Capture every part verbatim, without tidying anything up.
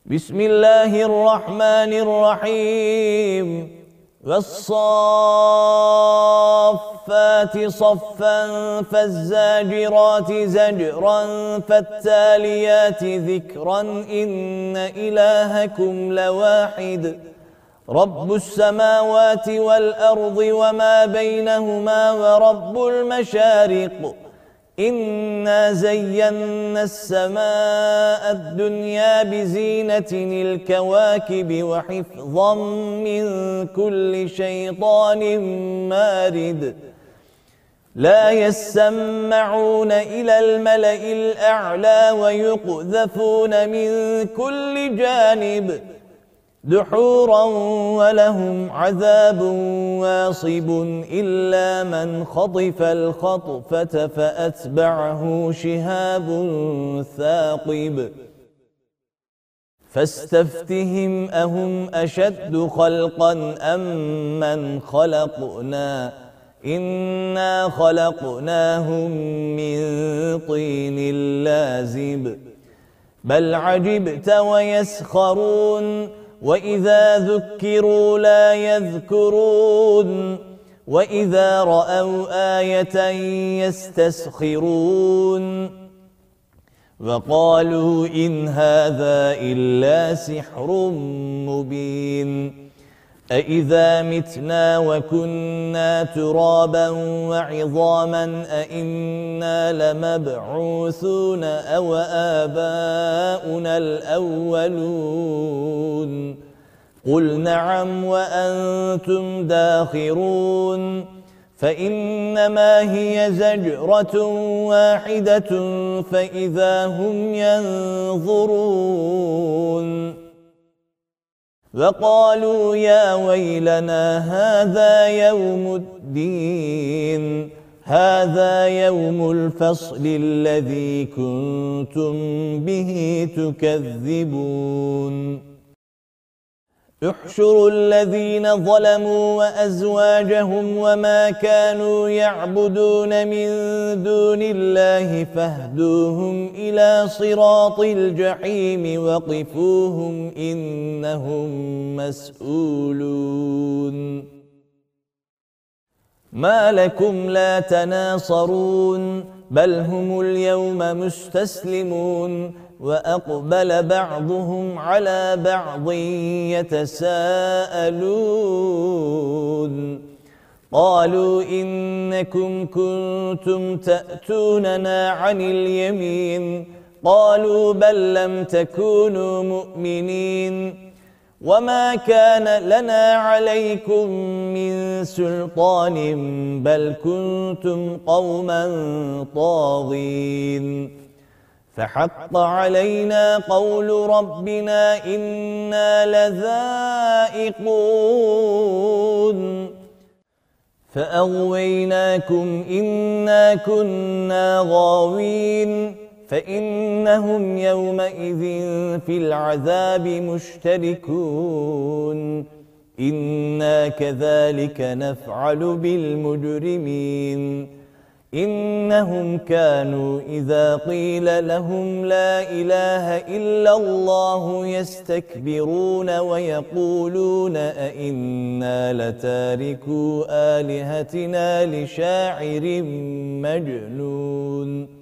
بسم الله الرحمن الرحيم والصافات صفا فالزاجرات زجرا فالتاليات ذكرا إن إلهكم لواحد رب السماوات والأرض وما بينهما ورب المشارق إنا زينا السماء الدنيا بزينة الكواكب وحفظا من كل شيطان مارد لا يسمعون إلى الملأ الأعلى ويقذفون من كل جانب دحورا ولهم عذاب واصب إلا من خطف الخطفة فأتبعه شهاب ثاقب فاستفتهم أهم أشد خلقا أم من خلقنا إنا خلقناهم من طين لازب بل عجبت ويسخرون وإذا ذكروا لا يذكرون وإذا رأوا آية يستسخرون وقالوا إن هذا إلا سحر مبين أإذا متنا وكنا ترابا وعظاما أإنا لمبعوثون أو آباؤنا الأولون قل نعم وأنتم داخرون فإنما هي زجرة واحدة فإذا هم ينظرون وقالوا يا ويلنا هذا يوم الدين هذا يوم الفصل الذي كنتم به تكذبون احشروا الذين ظلموا وأزواجهم وما كانوا يعبدون من دون الله فاهدوهم إلى صراط الجحيم وقفوهم إنهم مسؤولون ما لكم لا تناصرون بل هم اليوم مستسلمون وأقبل بعضهم على بعض يتساءلون قالوا إنكم كنتم تأتوننا عن اليمين قالوا بل لم تكونوا مؤمنين وما كان لنا عليكم من سلطان بل كنتم قوما طاغين فحق علينا قول ربنا إنا لذائقون فأغويناكم إنا كنا غاوين فإنهم يومئذ في العذاب مشتركون إنا كذلك نفعل بالمجرمين إنهم كانوا إذا قيل لهم لا إله إلا الله يستكبرون ويقولون أئنا لتاركو آلهتنا لشاعر مجنون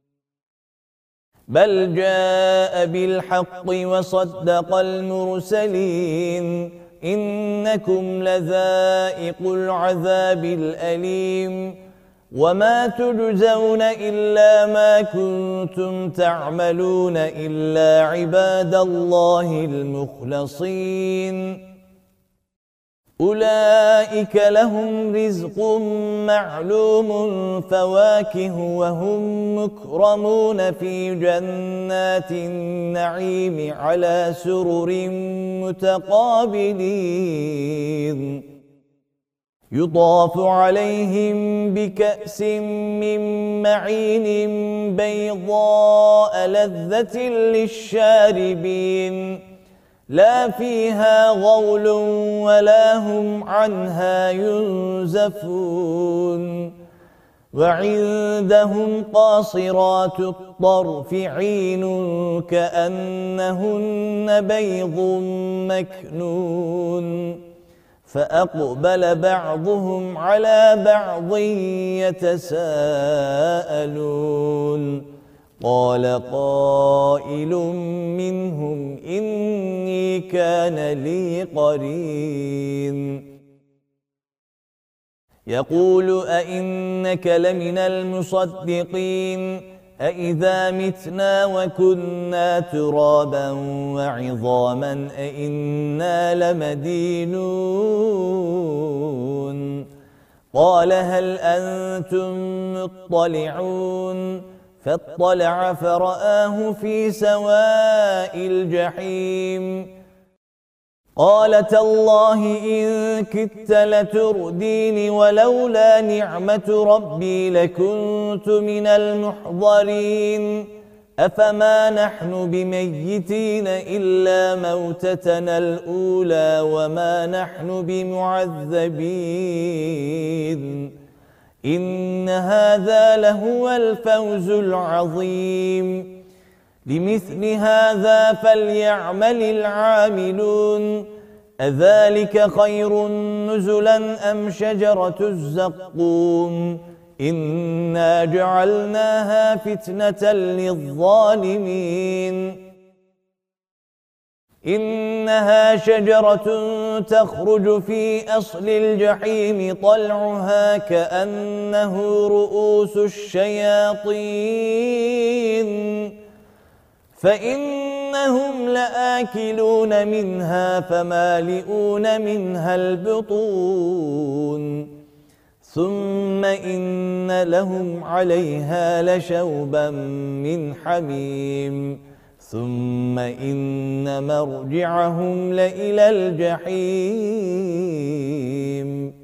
بل جاء بالحق وصدق المرسلين إنكم لذائق العذاب الأليم وما تجزون إلا ما كنتم تعملون إلا عباد الله المخلصين أولئك لهم رزق معلوم فواكه وهم مكرمون في جنات النعيم على سرر متقابلين يطاف عليهم بكأس من معين بيضاء لذة للشاربين لا فيها غول ولا هم عنها ينزفون وعندهم قاصرات الطرف عين كأنهن بيض مكنون فأقبل بعضهم على بعض يتساءلون قال قائل منهم إني كان لي قرين يقول أئنك لمن المصدقين أئذا متنا وكنا ترابا وعظاما أئنا لمدينون قال هل أنتم مطلعون فاطلع فرآه في سواء الجحيم قال تالله إن كدت لتردين ولولا نعمة ربي لكنت من المحضرين أفما نحن بميتين إلا موتتنا الأولى وما نحن بمعذبين إن هذا لهو الفوز العظيم لمثل هذا فليعمل العاملون أذلك خير نزلا أم شجرة الزقوم إنا جعلناها فتنة للظالمين إنها شجرة تخرج في أصل الجحيم طلعها كأنه رؤوس الشياطين فإنهم لآكلون منها فمالئون منها البطون ثم إن لهم عليها لشوبا من حميم ثم إن مرجعهم لإلى الجحيم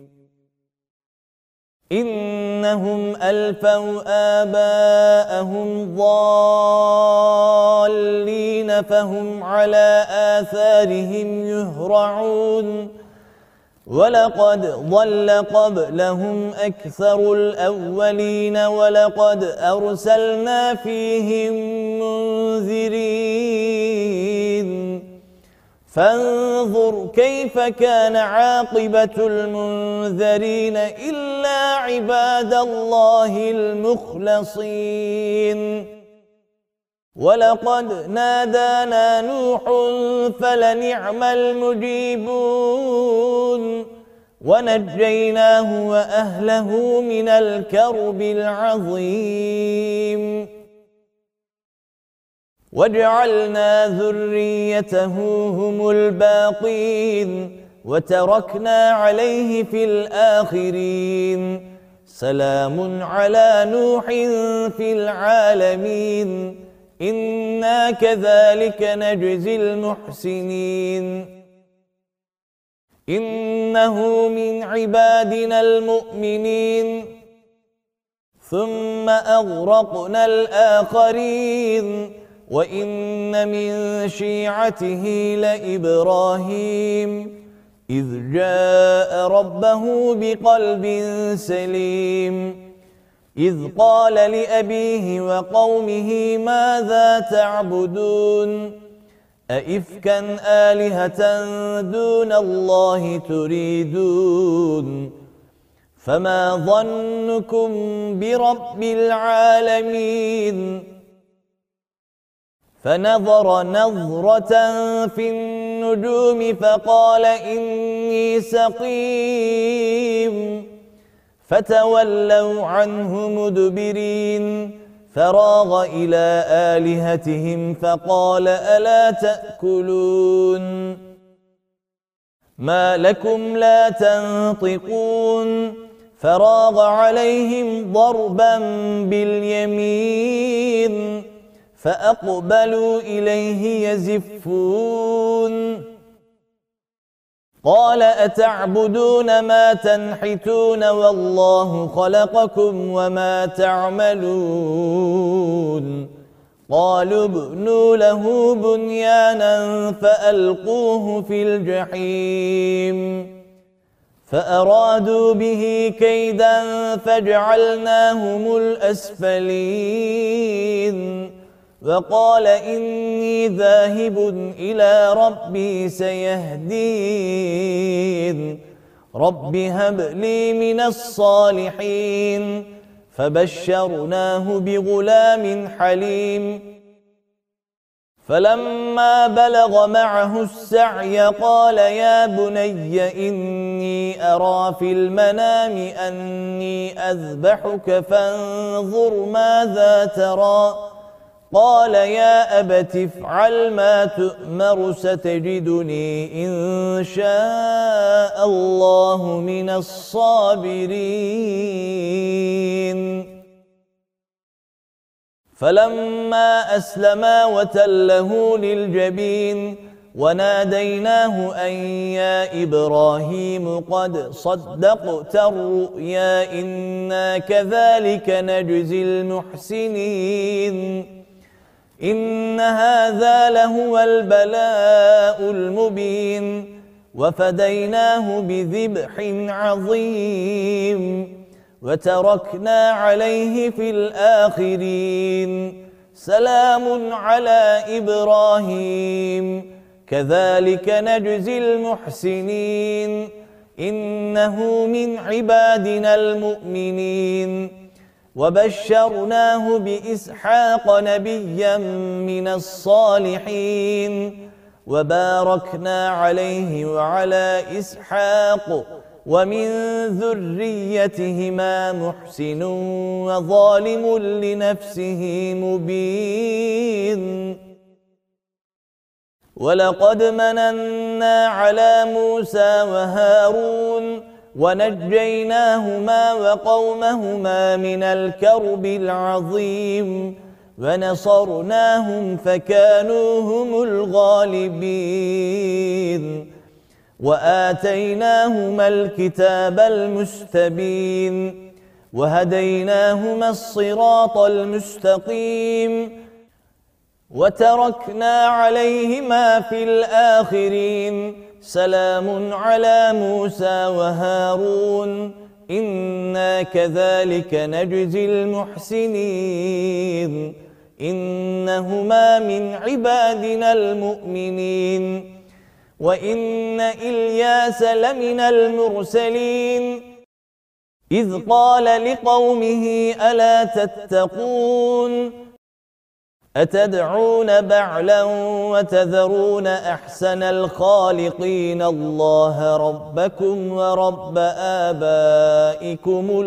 إنهم ألفوا آباءهم ضالين فهم على آثارهم يهرعون ولقد ضل قبلهم أكثر الأولين ولقد أرسلنا فيهم منذرين فانظر كيف كان عاقبة المنذرين إلا عباد الله المخلصين ولقد نادانا نوح فلنعم المجيبون ونجيناه وأهله من الكرب العظيم وجعلنا ذريته هم الباقين وتركنا عليه في الآخرين سلام على نوح في العالمين إنا كذلك نجزي المحسنين إنه من عبادنا المؤمنين ثم أغرقنا الآخرين وإن من شيعته لإبراهيم إذ جاء ربه بقلب سليم إذ قال لأبيه وقومه ماذا تعبدون أئفكا آلهة دون الله تريدون فما ظنكم برب العالمين فنظر نظرة في النجوم فقال إني سقيم فتولوا عنه مدبرين فراغ إلى آلهتهم فقال ألا تأكلون ما لكم لا تنطقون فراغ عليهم ضربا باليمين فأقبلوا إليه يزفون قال أتعبدون ما تنحتون والله خلقكم وما تعملون قالوا ابنوا له بنيانا فألقوه في الجحيم فأرادوا به كيدا فجعلناهم الأسفلين وقال إني ذاهب إلى ربي سيهدين رب هب لي من الصالحين فبشرناه بغلام حليم فلما بلغ معه السعي قال يا بني إني أرى في المنام أني أذبحك فانظر ماذا ترى قال يا أبت افعل ما تؤمر ستجدني إن شاء الله من الصابرين فلما أسلما وتله للجبين وناديناه أن يا إبراهيم قد صدقت الرؤيا إنا كذلك نجزي المحسنين إن هذا لهو البلاء المبين وفديناه بذبح عظيم وتركنا عليه في الآخرين سلام على إبراهيم كذلك نجزي المحسنين إنه من عبادنا المؤمنين وبشرناه بإسحاق نبيا من الصالحين وباركنا عليه وعلى إسحاق ومن ذريتهما محسن وظالم لنفسه مبين ولقد مننا على موسى وهارون ونجيناهما وقومهما من الكرب العظيم ونصرناهم فكانوا هم الغالبين وآتيناهما الكتاب المستبين وهديناهما الصراط المستقيم وتركنا عليهما في الآخرين سلام على موسى وهارون إنا كذلك نجزي المحسنين إنهما من عبادنا المؤمنين وإن إلياس لمن المرسلين إذ قال لقومه ألا تتقون أتدعون بعلا وتذرون أحسن الخالقين الله ربكم ورب آبائكم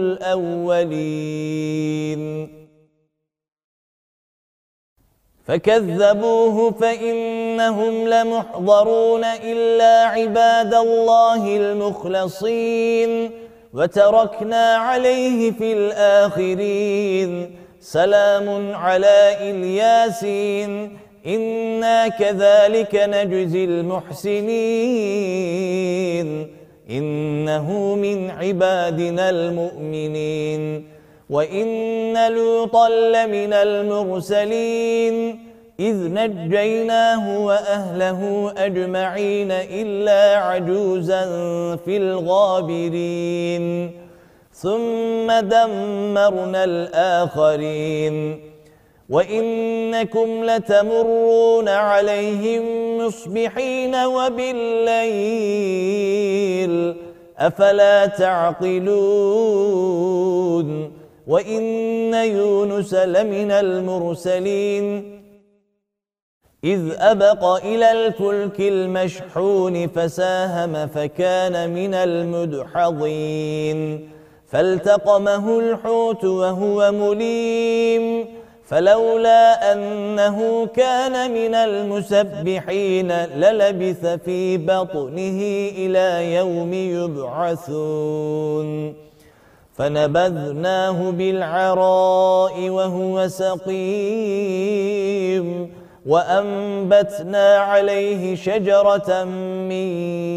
الأولين فكذبوه فإنهم لمحضرون إلا عباد الله المخلصين وتركنا عليه في الآخرين سلام على إلياسين إنا كذلك نجزي المحسنين إنه من عبادنا المؤمنين وإن لوطا لمن المرسلين إذ نجيناه وأهله أجمعين إلا عجوزا في الغابرين ثم دمرنا الآخرين وإنكم لتمرون عليهم مصبحين وبالليل أفلا تعقلون وإن يونس لمن المرسلين إذ أبق إلى الفلك المشحون فساهم فكان من المدحضين فالتقمه الحوت وهو مليم فلولا أنه كان من المسبحين للبث في بطنه إلى يوم يبعثون فنبذناه بالعراء وهو سقيم وأنبتنا عليه شجرة من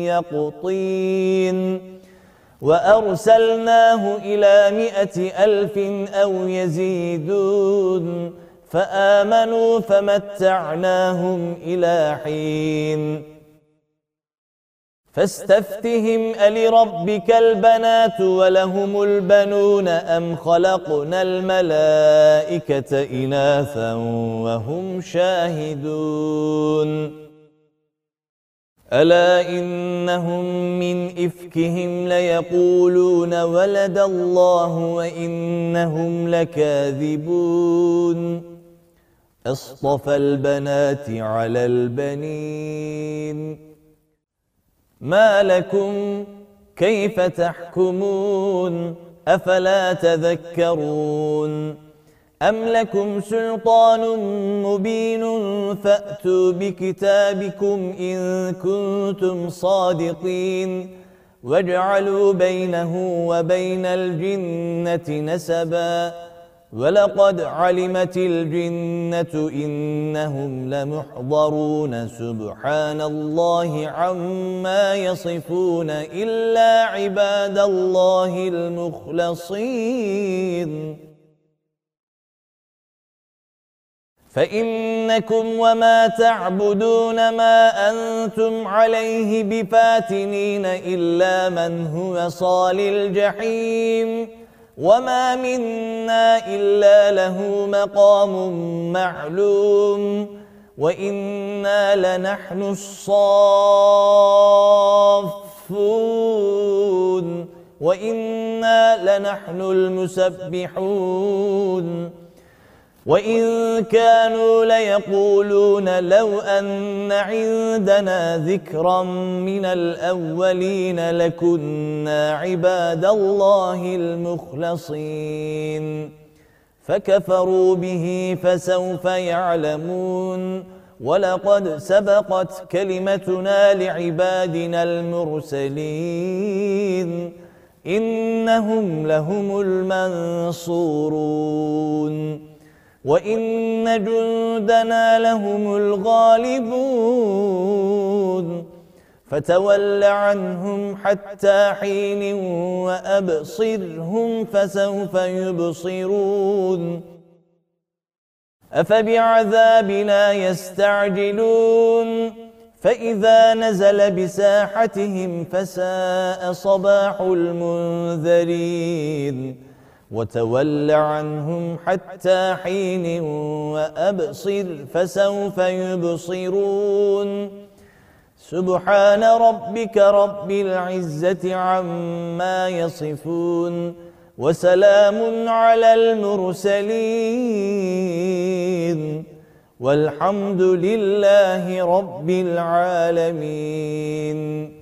يقطين وأرسلناه إلى مائة ألف أو يزيدون فآمنوا فمتعناهم إلى حين فاستفتهم ألربك البنات ولهم البنون أم خلقنا الملائكة إناثا وهم شاهدون ألا إنهم من إفكهم ليقولون ولد الله وإنهم لكاذبون أصطفى البنات على البنين ما لكم كيف تحكمون أفلا تذكرون أم لكم سلطان مبين فأتوا بكتابكم إن كنتم صادقين واجعلوا بينه وبين الجنة نسبا ولقد علمت الجنة إنهم لمحضرون سبحان الله عما يصفون إلا عباد الله المخلصين فإنكم وما تعبدون ما أنتم عليه بفاتنين إلا من هو صال الجحيم وما منا إلا له مقام معلوم وإنا لنحن الصافون وإنا لنحن المسبحون وإن كانوا ليقولون لو أن عندنا ذكرا من الأولين لكنا عباد الله المخلصين فكفروا به فسوف يعلمون ولقد سبقت كلمتنا لعبادنا المرسلين إنهم لهم المنصورون وإن جندنا لهم الغالبون فتول عنهم حتى حين وأبصرهم فسوف يبصرون أفبعذابنا يستعجلون فإذا نزل بساحتهم فساء صباح المنذرين وتول عنهم حتى حين وأبصر فسوف يبصرون سبحان ربك رب العزة عما يصفون وسلام على المرسلين والحمد لله رب العالمين.